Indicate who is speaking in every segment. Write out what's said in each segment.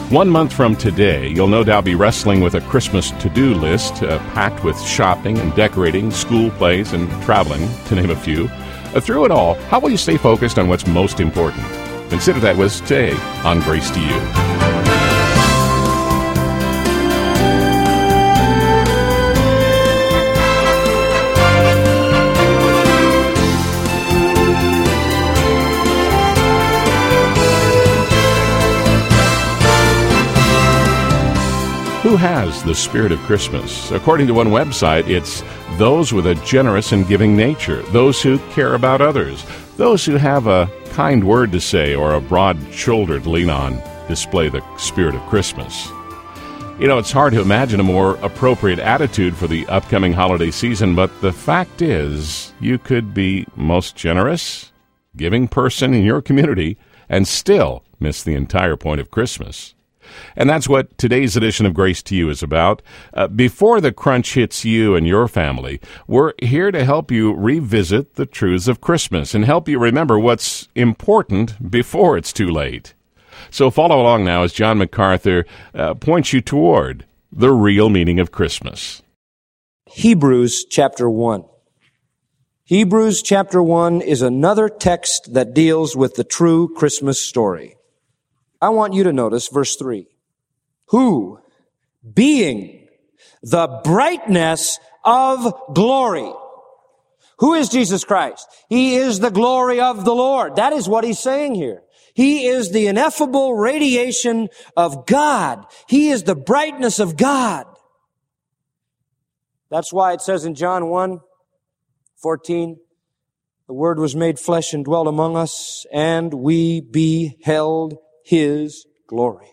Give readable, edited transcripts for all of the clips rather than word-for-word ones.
Speaker 1: 1 month from today, you'll no doubt be wrestling with a Christmas to-do list packed with shopping and decorating, school plays, and traveling, to name a few. Through it all, how will you stay focused on what's most important? Consider that with today on Grace to You. Who has the spirit of Christmas? According to one website, it's those with a generous and giving nature, those who care about others, those who have a kind word to say or a broad shoulder to lean on, display the spirit of Christmas. You know, it's hard to imagine a more appropriate attitude for the upcoming holiday season, but the fact is, you could be most generous, giving person in your community and still miss the entire point of Christmas. And that's what today's edition of Grace to You is about. Before the crunch hits you and your family, we're here to help you revisit the truths of Christmas and help you remember what's important before it's too late. So follow along now as John MacArthur points you toward the real meaning of Christmas.
Speaker 2: Hebrews chapter 1. Hebrews chapter 1 is another text that deals with the true Christmas story. I want you to notice verse 3. Who, being the brightness of glory. Who is Jesus Christ? He is the glory of the Lord. That is what he's saying here. He is the ineffable radiation of God. He is the brightness of God. That's why it says in John 1:14, the Word was made flesh and dwelt among us, and we beheld His glory.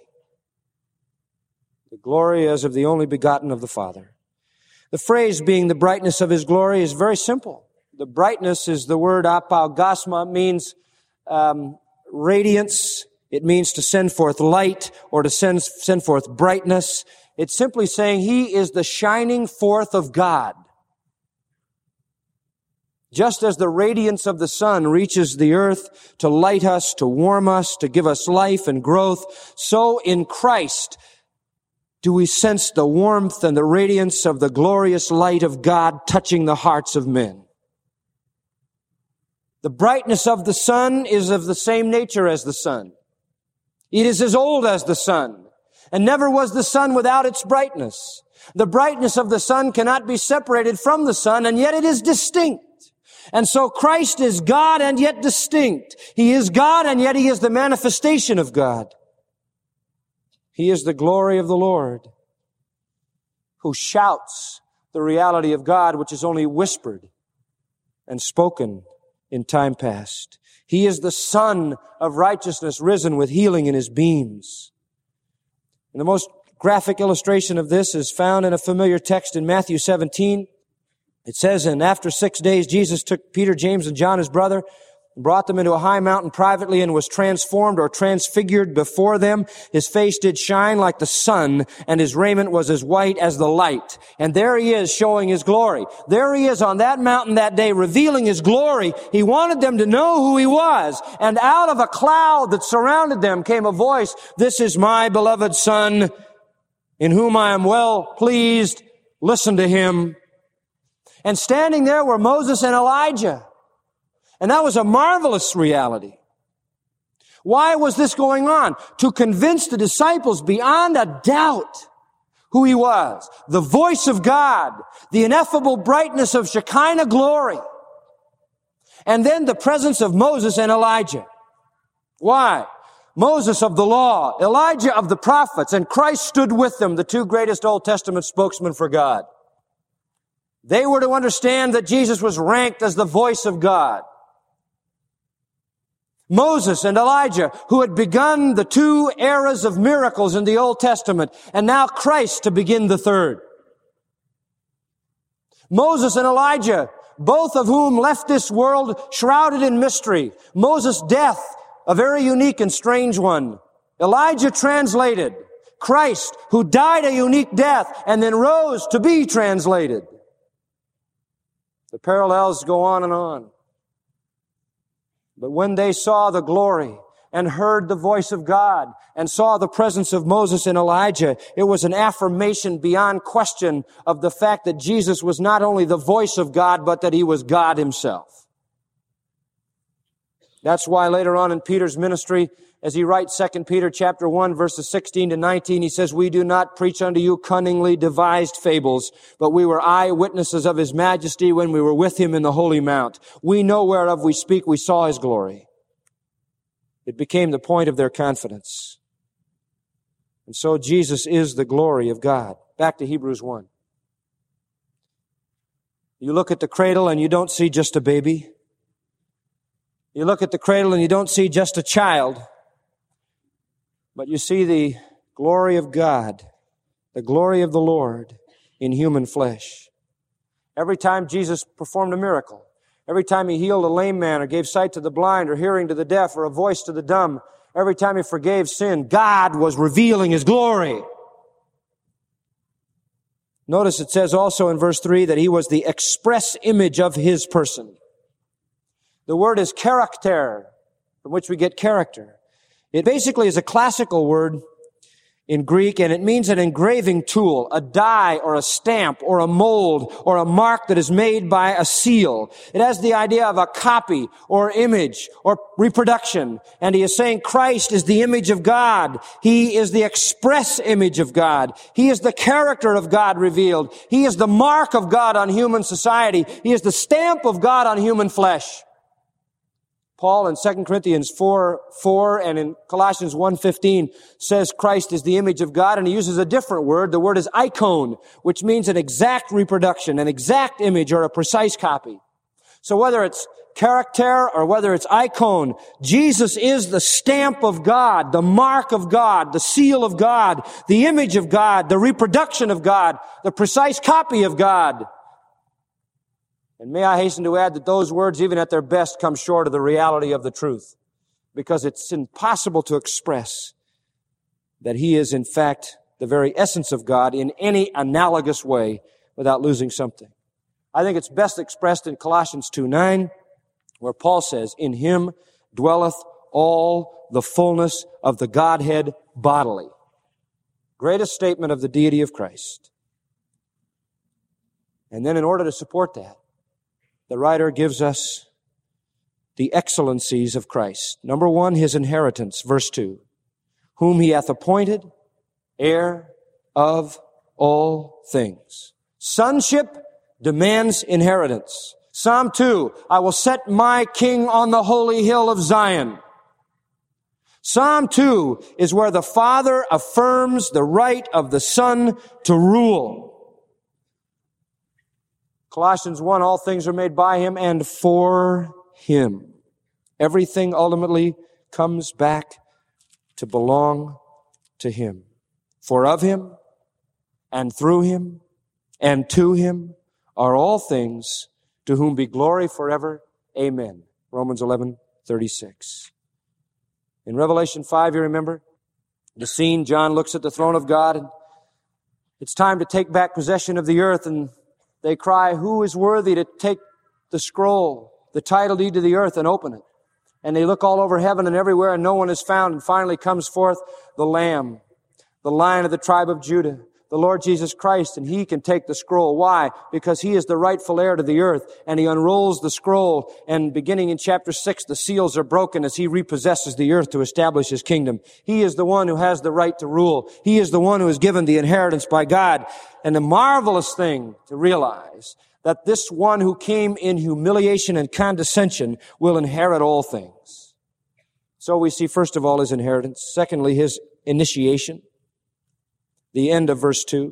Speaker 2: The glory as of the only begotten of the Father. The phrase being the brightness of His glory is very simple. The brightness is the word apaugasma, means radiance. It means to send forth light or to send forth brightness. It's simply saying He is the shining forth of God. Just as the radiance of the sun reaches the earth to light us, to warm us, to give us life and growth, so in Christ do we sense the warmth and the radiance of the glorious light of God touching the hearts of men. The brightness of the sun is of the same nature as the sun. It is as old as the sun, and never was the sun without its brightness. The brightness of the sun cannot be separated from the sun, and yet it is distinct. And so Christ is God and yet distinct. He is God and yet He is the manifestation of God. He is the glory of the Lord, who shouts the reality of God, which is only whispered and spoken in time past. He is the Son of righteousness, risen with healing in His beams. And the most graphic illustration of this is found in a familiar text in Matthew 17. It says, and after 6 days, Jesus took Peter, James, and John, his brother, and brought them into a high mountain privately and was transformed or transfigured before them. His face did shine like the sun, and His raiment was as white as the light. And there He is showing His glory. There He is on that mountain that day revealing His glory. He wanted them to know who He was. And out of a cloud that surrounded them came a voice, "This is my beloved Son, in whom I am well pleased. Listen to Him." And standing there were Moses and Elijah. And that was a marvelous reality. Why was this going on? To convince the disciples beyond a doubt who He was. The voice of God, the ineffable brightness of Shekinah glory. And then the presence of Moses and Elijah. Why? Moses of the law, Elijah of the prophets, and Christ stood with them, the two greatest Old Testament spokesmen for God. They were to understand that Jesus was ranked as the voice of God. Moses and Elijah, who had begun the two eras of miracles in the Old Testament, and now Christ to begin the third. Moses and Elijah, both of whom left this world shrouded in mystery. Moses' death, a very unique and strange one. Elijah translated. Christ, who died a unique death and then rose to be translated. The parallels go on and on. But when they saw the glory and heard the voice of God and saw the presence of Moses and Elijah, it was an affirmation beyond question of the fact that Jesus was not only the voice of God, but that he was God himself. That's why later on in Peter's ministry, as he writes 2 Peter chapter 1, verses 16 to 19, he says, "We do not preach unto you cunningly devised fables, but we were eyewitnesses of his majesty when we were with him in the holy mount. We know whereof we speak, we saw his glory." It became the point of their confidence. And so Jesus is the glory of God. Back to Hebrews 1. You look at the cradle and you don't see just a baby. You look at the cradle and you don't see just a child, but you see the glory of God, the glory of the Lord in human flesh. Every time Jesus performed a miracle, every time he healed a lame man or gave sight to the blind or hearing to the deaf or a voice to the dumb, every time he forgave sin, God was revealing his glory. Notice it says also in verse 3 that he was the express image of his person. The word is character, from which we get character. It basically is a classical word in Greek, and it means an engraving tool, a die or a stamp or a mold or a mark that is made by a seal. It has the idea of a copy or image or reproduction. And he is saying Christ is the image of God. He is the express image of God. He is the character of God revealed. He is the mark of God on human society. He is the stamp of God on human flesh. Paul in 2 Corinthians 4:4 and in Colossians 1:15 says Christ is the image of God, and he uses a different word. The word is icon, which means an exact reproduction, an exact image, or a precise copy. So whether it's character or whether it's icon, Jesus is the stamp of God, the mark of God, the seal of God, the image of God, the reproduction of God, the precise copy of God. And may I hasten to add that those words, even at their best, come short of the reality of the truth, because it's impossible to express that he is, in fact, the very essence of God in any analogous way without losing something. I think it's best expressed in Colossians 2:9, where Paul says, "In him dwelleth all the fullness of the Godhead bodily." Greatest statement of the deity of Christ. And then in order to support that, the writer gives us the excellencies of Christ. Number one, his inheritance, verse 2. "Whom he hath appointed heir of all things." Sonship demands inheritance. Psalm 2, "I will set my king on the holy hill of Zion." Psalm 2 is where the Father affirms the right of the Son to rule. Colossians 1, "All things are made by him and for him." Everything ultimately comes back to belong to him. "For of him and through him and to him are all things, to whom be glory forever. Amen." Romans 11:36. In Revelation 5, you remember the scene. John looks at the throne of God, and it's time to take back possession of the earth, and they cry, "Who is worthy to take the scroll, the title deed to the earth, and open it?" And they look all over heaven and everywhere, and no one is found. And finally comes forth the Lamb, the Lion of the tribe of Judah, the Lord Jesus Christ, and he can take the scroll. Why? Because he is the rightful heir to the earth, and he unrolls the scroll, and beginning in chapter 6, the seals are broken as he repossesses the earth to establish his kingdom. He is the one who has the right to rule. He is the one who is given the inheritance by God. And the marvelous thing to realize that this one who came in humiliation and condescension will inherit all things. So we see, first of all, his inheritance. Secondly, his initiation. The end of verse 2.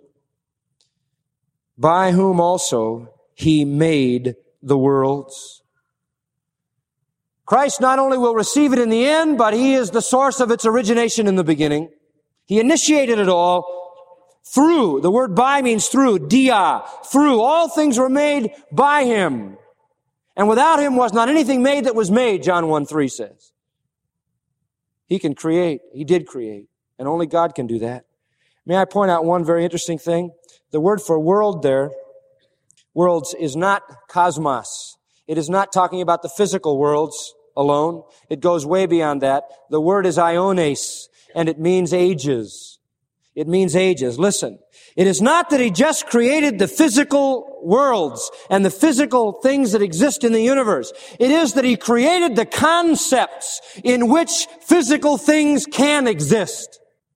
Speaker 2: "By whom also he made the worlds." Christ not only will receive it in the end, but he is the source of its origination in the beginning. He initiated it all through. The word by means through. Dia. Through. All things were made by him. And without him was not anything made that was made, John 1:3 says. He can create. He did create. And only God can do that. May I point out one very interesting thing? The word for world there, worlds, is not cosmos. It is not talking about the physical worlds. alone. It goes way beyond that. The word is iones, and it means ages. It means ages. Listen, it is not that He just created the physical worlds and the physical things that exist in the universe. It is that He created the concepts in which physical things can exist.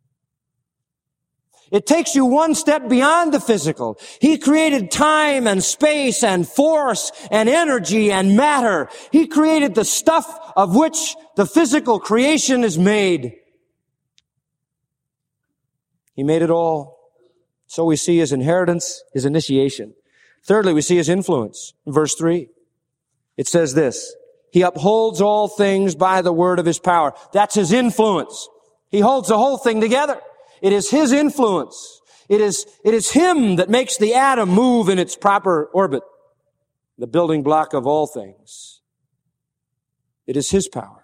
Speaker 2: It takes you one step beyond the physical. He created time and space and force and energy and matter. He created the stuff of which the physical creation is made. He made it all. So we see His inheritance, His initiation. Thirdly, we see His influence. In verse 3, it says this: He upholds all things by the word of His power. That's His influence. He holds the whole thing together. It is His influence. It is Him that makes the atom move in its proper orbit, the building block of all things. It is His power.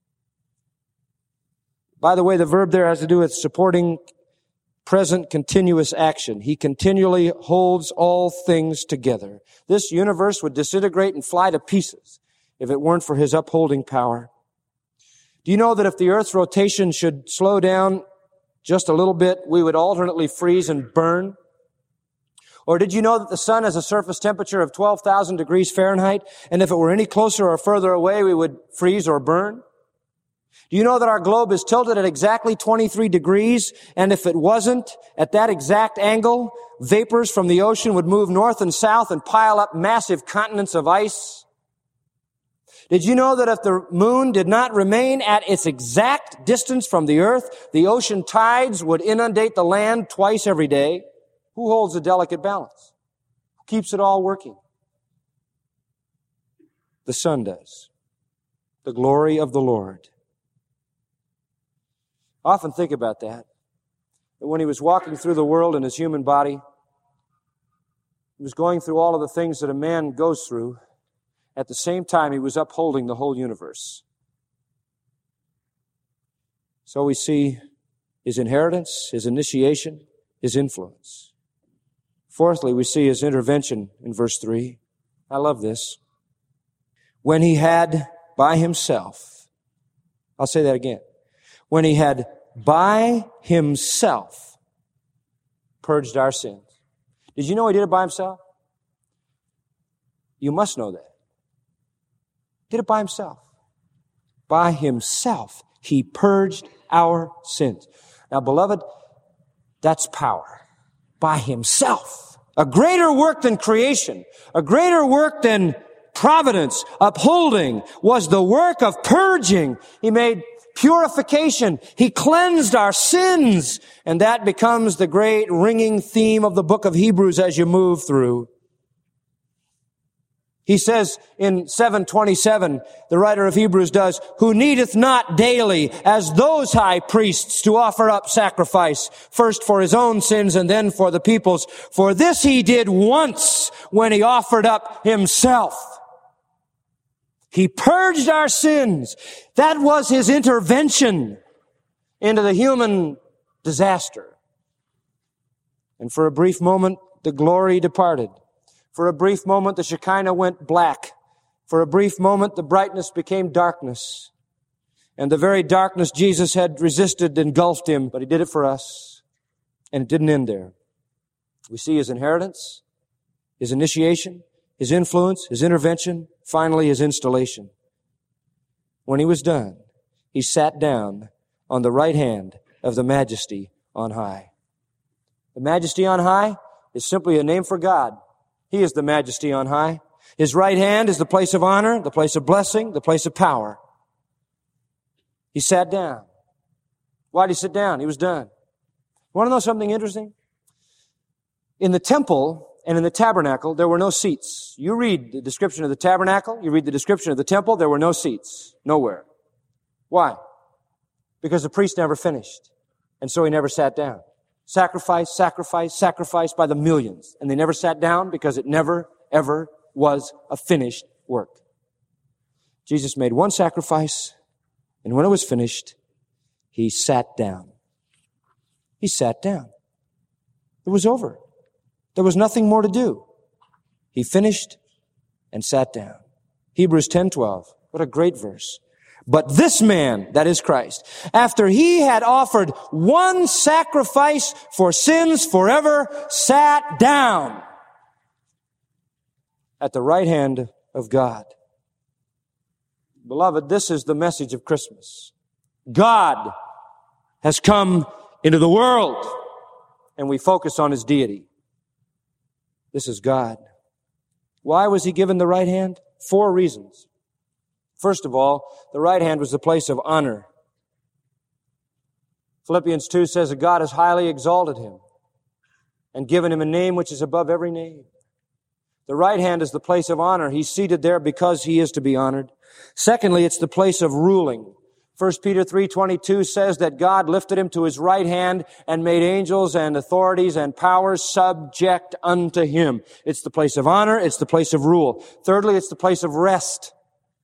Speaker 2: By the way, the verb there has to do with supporting present continuous action. He continually holds all things together. This universe would disintegrate and fly to pieces if it weren't for His upholding power. Do you know that if the earth's rotation should slow down just a little bit, we would alternately freeze and burn? Or did you know that the sun has a surface temperature of 12,000 degrees Fahrenheit, and if it were any closer or further away, we would freeze or burn? Do you know that our globe is tilted at exactly 23 degrees, and if it wasn't at that exact angle, vapors from the ocean would move north and south and pile up massive continents of ice? Did you know that if the moon did not remain at its exact distance from the earth, the ocean tides would inundate the land twice every day? Who holds a delicate balance? Who keeps it all working? The sun does. The glory of the Lord. I often think about that when He was walking through the world in His human body, He was going through all of the things that a man goes through. At the same time, He was upholding the whole universe. So we see His inheritance, His initiation, His influence. Fourthly, we see His intervention in verse 3. I love this. When He had by Himself, I'll say that again. When He had by Himself purged our sins. Did you know He did it by Himself? You must know that. He did it by Himself. By Himself, He purged our sins. Now, beloved, that's power. By Himself. A greater work than creation, a greater work than providence, upholding, was the work of purging. He made purification. He cleansed our sins. And that becomes the great ringing theme of the book of Hebrews as you move through. He says in 7:27, the writer of Hebrews does, who needeth not daily as those high priests to offer up sacrifice, first for His own sins and then for the people's. For this He did once when He offered up Himself. He purged our sins. That was His intervention into the human disaster. And for a brief moment, the glory departed. For a brief moment, the Shekinah went black. For a brief moment, the brightness became darkness. And the very darkness Jesus had resisted engulfed Him, but He did it for us. And it didn't end there. We see His inheritance, His initiation, His influence, His intervention, finally His installation. When He was done, He sat down on the right hand of the Majesty on high. The Majesty on high is simply a name for God. He is the Majesty on high. His right hand is the place of honor, the place of blessing, the place of power. He sat down. Why did He sit down? He was done. You want to know something interesting? In the temple and in the tabernacle, there were no seats. You read the description of the tabernacle, you read the description of the temple, there were no seats. Nowhere. Why? Because the priest never finished. And so he never sat down. Sacrifice, sacrifice, sacrifice by the millions. And they never sat down because it never, ever was a finished work. Jesus made one sacrifice, and when it was finished, He sat down. He sat down. It was over. There was nothing more to do. He finished and sat down. Hebrews 10:12. What a great verse. But this man, that is Christ, after he had offered one sacrifice for sins forever, sat down at the right hand of God. Beloved, this is the message of Christmas. God has come into the world, and we focus on His deity. This is God. Why was He given the right hand? 4 reasons. First of all, the right hand was the place of honor. Philippians 2 says that God has highly exalted Him and given Him a name which is above every name. The right hand is the place of honor. He's seated there because He is to be honored. Secondly, it's the place of ruling. 1 Peter 3:22 says that God lifted Him to His right hand and made angels and authorities and powers subject unto Him. It's the place of honor. It's the place of rule. Thirdly, it's the place of rest.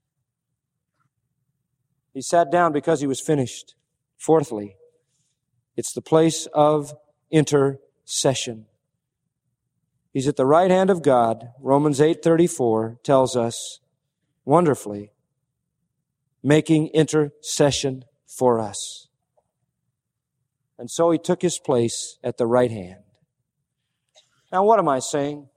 Speaker 2: He sat down because He was finished. Fourthly, it's the place of intercession. He's at the right hand of God. Romans 8:34 tells us wonderfully, making intercession for us. And so He took His place at the right hand. Now what am I saying?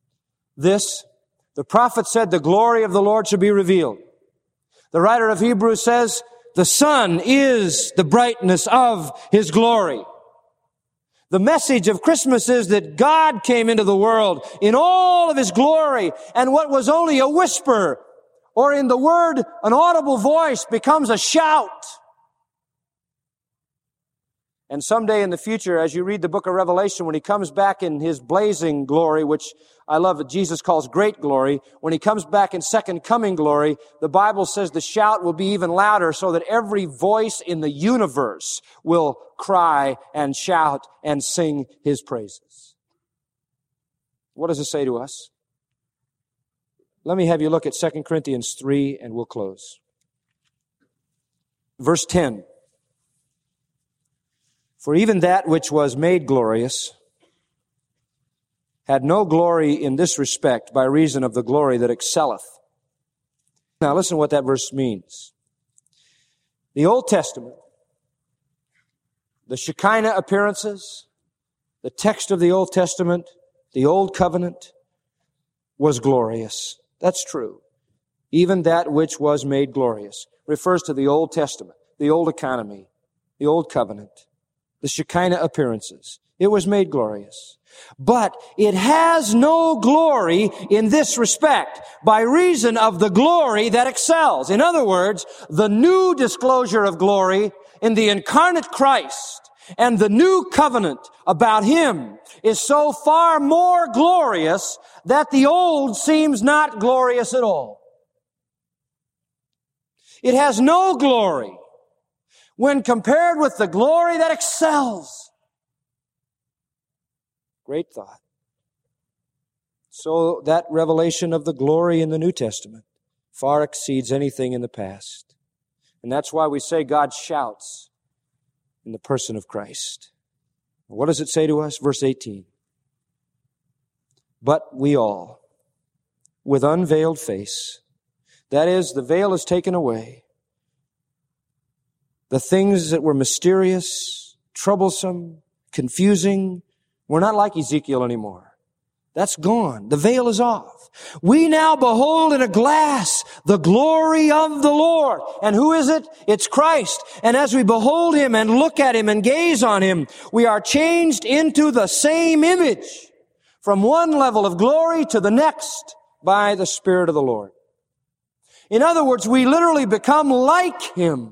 Speaker 2: The prophet said the glory of the Lord should be revealed. The writer of Hebrews says the sun is the brightness of His glory. The message of Christmas is that God came into the world in all of His glory, and what was only a whisper, or in the word, an audible voice, becomes a shout. And someday in the future, as you read the book of Revelation, when He comes back in His blazing glory, which I love that Jesus calls great glory, when He comes back in second coming glory, the Bible says the shout will be even louder so that every voice in the universe will cry and shout and sing His praises. What does it say to us? Let me have you look at 2 Corinthians 3 and we'll close. Verse 10. For even that which was made glorious had no glory in this respect by reason of the glory that excelleth. Now listen to what that verse means. The Old Testament, the Shekinah appearances, the text of the Old Testament, the Old Covenant was glorious. That's true. Even that which was made glorious refers to the Old Testament, the Old Economy, the Old Covenant, the Shekinah appearances. It was made glorious. But it has no glory in this respect by reason of the glory that excels. In other words, the new disclosure of glory in the incarnate Christ and the new covenant about Him is so far more glorious that the old seems not glorious at all. It has no glory when compared with the glory that excels. Great thought. So that revelation of the glory in the New Testament far exceeds anything in the past. And that's why we say God shouts in the person of Christ. What does it say to us? Verse 18. But we all, with unveiled face, that is, the veil is taken away, the things that were mysterious, troublesome, confusing, we're not like Ezekiel anymore. That's gone. The veil is off. We now behold in a glass the glory of the Lord. And who is it? It's Christ. And as we behold Him and look at Him and gaze on Him, we are changed into the same image from one level of glory to the next by the Spirit of the Lord. In other words, we literally become like Him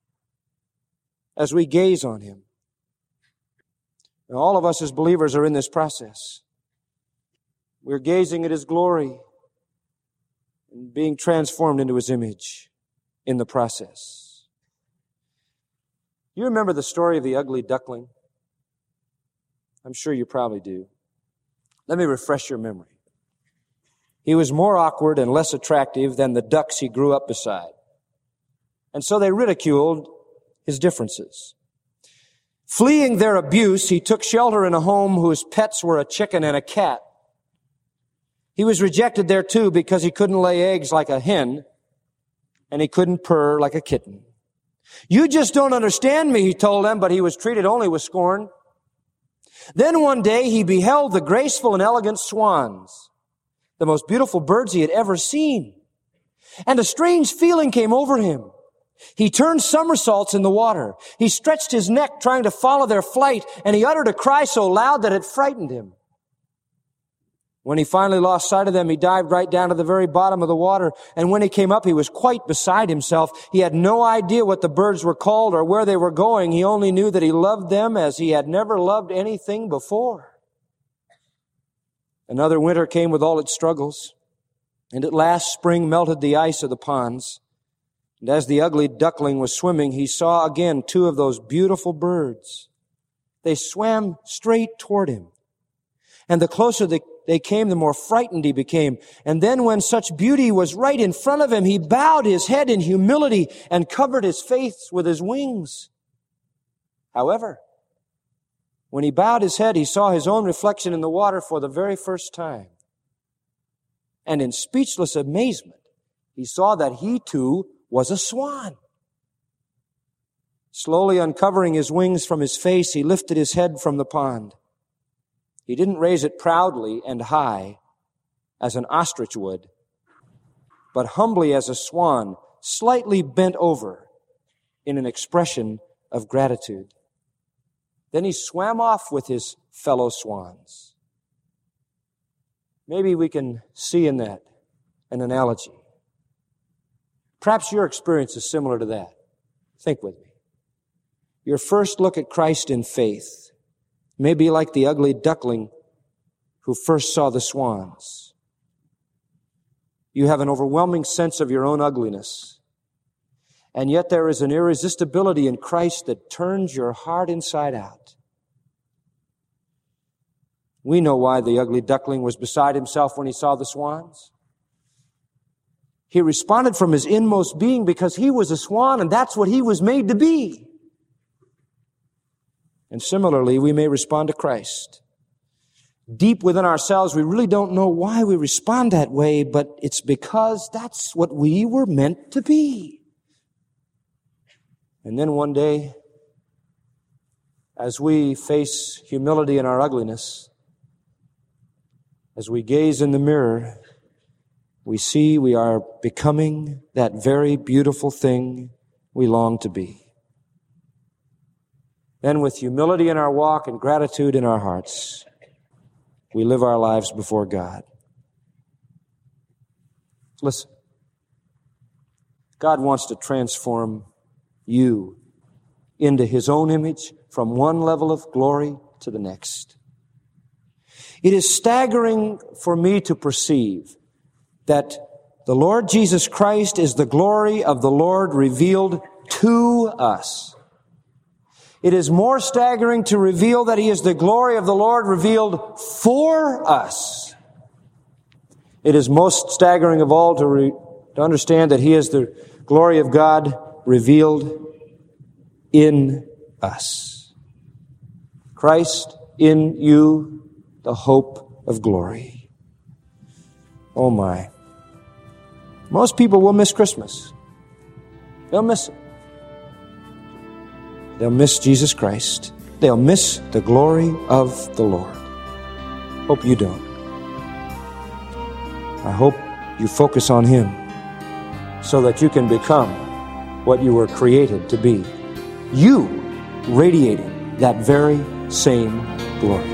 Speaker 2: as we gaze on Him. Now, all of us as believers are in this process. We're gazing at His glory and being transformed into His image in the process. You remember the story of the ugly duckling? I'm sure you probably do. Let me refresh your memory. He was more awkward and less attractive than the ducks he grew up beside. And so they ridiculed his differences. Fleeing their abuse, he took shelter in a home whose pets were a chicken and a cat. He was rejected there too because he couldn't lay eggs like a hen, and he couldn't purr like a kitten. You just don't understand me, he told them, but he was treated only with scorn. Then one day he beheld the graceful and elegant swans, the most beautiful birds he had ever seen. And a strange feeling came over him. He turned somersaults in the water. He stretched his neck trying to follow their flight, and he uttered a cry so loud that it frightened him. When he finally lost sight of them, he dived right down to the very bottom of the water, and when he came up, he was quite beside himself. He had no idea what the birds were called or where they were going. He only knew that he loved them as he had never loved anything before. Another winter came with all its struggles, and at last spring melted the ice of the ponds. And as the ugly duckling was swimming, he saw again two of those beautiful birds. They swam straight toward him, and the closer they came, the more frightened he became. And then when such beauty was right in front of him, he bowed his head in humility and covered his face with his wings. However, when he bowed his head, he saw his own reflection in the water for the very first time. And in speechless amazement, he saw that he too was a swan. Slowly uncovering his wings from his face, he lifted his head from the pond. He didn't raise it proudly and high as an ostrich would, but humbly as a swan, slightly bent over in an expression of gratitude. Then he swam off with his fellow swans. Maybe we can see in that an analogy. Perhaps your experience is similar to that. Think with me. Your first look at Christ in faith may be like the ugly duckling who first saw the swans. You have an overwhelming sense of your own ugliness, and yet there is an irresistibility in Christ that turns your heart inside out. We know why the ugly duckling was beside himself when he saw the swans. He responded from his inmost being because he was a swan, and that's what he was made to be. And similarly, we may respond to Christ. Deep within ourselves, we really don't know why we respond that way, but it's because that's what we were meant to be. And then one day, as we face humility in our ugliness, as we gaze in the mirror, we see we are becoming that very beautiful thing we long to be. Then with humility in our walk and gratitude in our hearts, we live our lives before God. Listen, God wants to transform you into His own image from one level of glory to the next. It is staggering for me to perceive that the Lord Jesus Christ is the glory of the Lord revealed to us. It is more staggering to reveal that He is the glory of the Lord revealed for us. It is most staggering of all to understand that He is the glory of God revealed in us. Christ in you, the hope of glory. Oh my. Most people will miss Christmas. They'll miss it. They'll miss Jesus Christ. They'll miss the glory of the Lord. Hope you don't. I hope you focus on Him so that you can become what you were created to be. You radiating that very same glory.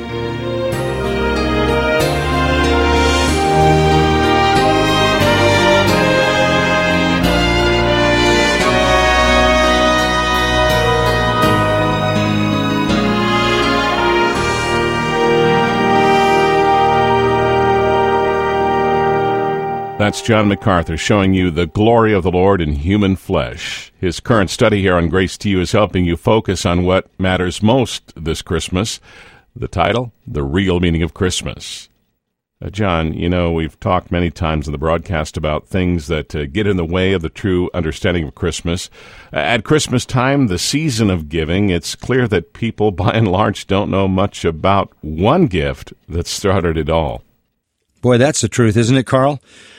Speaker 1: That's John MacArthur showing you the glory of the Lord in human flesh. His current study here on Grace to You is helping you focus on what matters most this Christmas. The title, The Real Meaning of Christmas. John, you know, we've talked many times in the broadcast about things that get in the way of the true understanding of Christmas. At Christmas time, the season of giving, it's clear that people, by and large, don't know much about one gift that started it all.
Speaker 3: Boy, that's the truth, isn't it, Carl?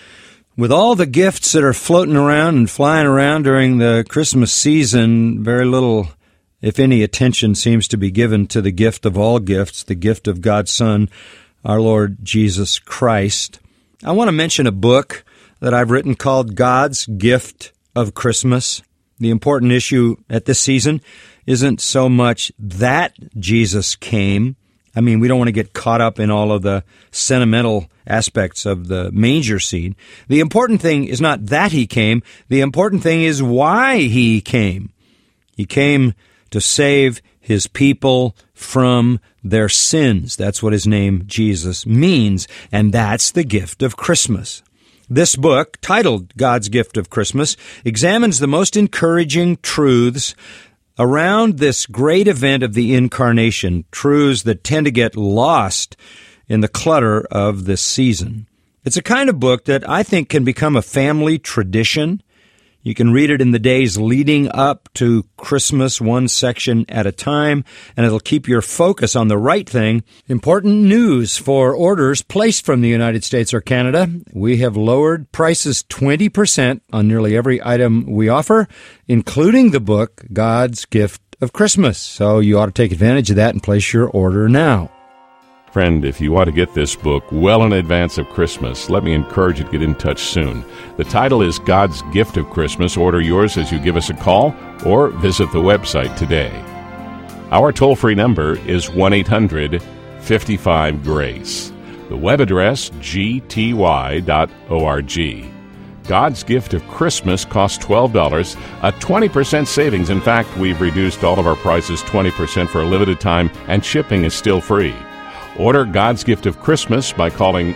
Speaker 3: With all the gifts that are floating around and flying around during the Christmas season, very little, if any, attention seems to be given to the gift of all gifts, the gift of God's Son, our Lord Jesus Christ. I want to mention a book that I've written called God's Gift of Christmas. The important issue at this season isn't so much that Jesus came. I mean, we don't want to get caught up in all of the sentimental aspects of the manger scene. The important thing is not that he came. The important thing is why he came. He came to save his people from their sins. That's what his name, Jesus, means, and that's the gift of Christmas. This book, titled God's Gift of Christmas, examines the most encouraging truths around this great event of the Incarnation, truths that tend to get lost in the clutter of this season. It's a kind of book that I think can become a family tradition. You can read it in the days leading up to Christmas, one section at a time, and it'll keep your focus on the right thing. Important news for orders placed from the United States or Canada. We have lowered prices 20% on nearly every item we offer, including the book, God's Gift of Christmas. So you ought to take advantage of that and place your order now.
Speaker 1: Friend, if you want to get this book well in advance of Christmas, let me encourage you to get in touch soon. The title is God's Gift of Christmas. Order yours as you give us a call or visit the website today. Our toll-free number is 1-800-55-GRACE. The web address, gty.org. God's Gift of Christmas costs $12, a 20% savings. In fact, we've reduced all of our prices 20% for a limited time, and shipping is still free. Order God's Gift of Christmas by calling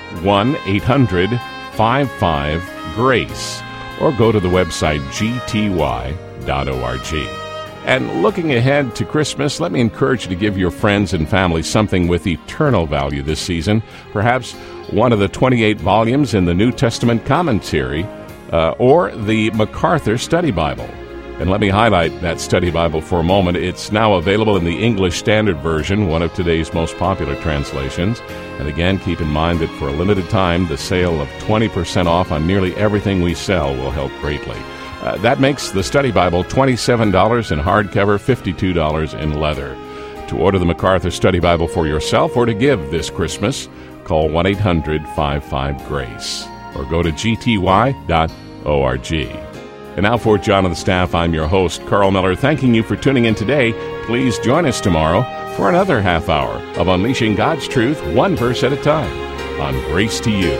Speaker 1: 1-800-55-GRACE or go to the website gty.org. And looking ahead to Christmas, let me encourage you to give your friends and family something with eternal value this season. Perhaps one of the 28 volumes in the New Testament commentary or the MacArthur Study Bible. And let me highlight that study Bible for a moment. It's now available in the English Standard Version, one of today's most popular translations. And again, keep in mind that for a limited time, the sale of 20% off on nearly everything we sell will help greatly. That makes the study Bible $27 in hardcover, $52 in leather. To order the MacArthur Study Bible for yourself or to give this Christmas, call 1-800-55-GRACE or go to gty.org. And now for John and the staff, I'm your host, Carl Miller, thanking you for tuning in today. Please join us tomorrow for another half hour of Unleashing God's Truth, one verse at a time, on Grace to You.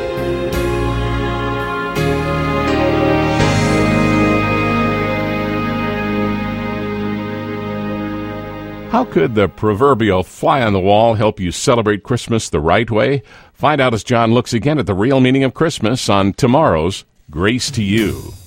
Speaker 1: How could the proverbial fly on the wall help you celebrate Christmas the right way? Find out as John looks again at the real meaning of Christmas on tomorrow's Grace to You.